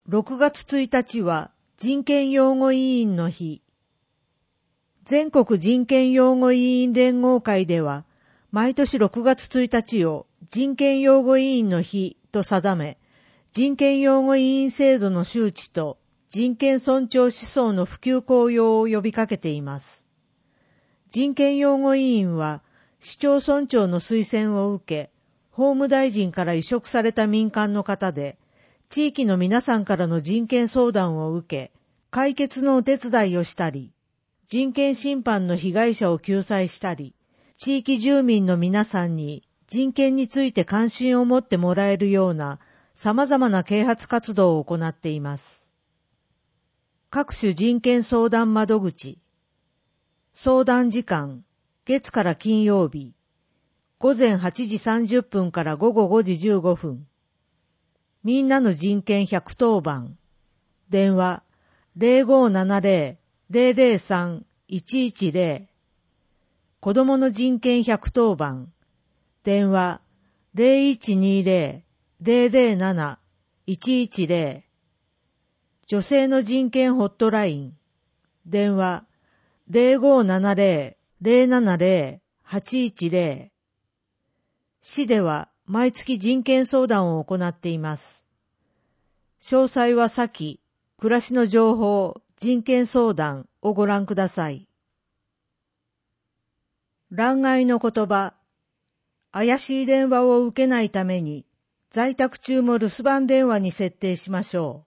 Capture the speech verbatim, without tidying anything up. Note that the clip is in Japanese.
ろくがつついたちは人権擁護委員の日。全国人権擁護委員連合会では、毎年ろくがつついたちを人権擁護委員の日と定め、人権擁護委員制度の周知と人権尊重思想の普及効用を呼びかけています。人権擁護委員は、市町村長の推薦を受け、法務大臣から委嘱された民間の方で、地域の皆さんからの人権相談を受け、解決のお手伝いをしたり、人権侵犯の被害者を救済したり、地域住民の皆さんに人権について関心を持ってもらえるような様々な啓発活動を行っています。各種人権相談窓口、相談時間、月から金曜日、ごぜんはちじさんじゅっぷんからごごごじじゅうごふん。みんなの人権ひゃくとおばん。電話 ゼロごーななゼロ ゼロゼロさん いちいちゼロ。子どもの人権ひゃくとおばん。電話 ゼロいちにゼロ ゼロゼロなな いちいちゼロ。女性の人権ホットライン。電話 ゼロごーななゼロ ゼロななゼロ はちいちゼロ。市では毎月人権相談を行っています。詳細は先、暮らしの情報、人権相談をご覧ください。欄外の言葉。怪しい電話を受けないために、在宅中も留守番電話に設定しましょう。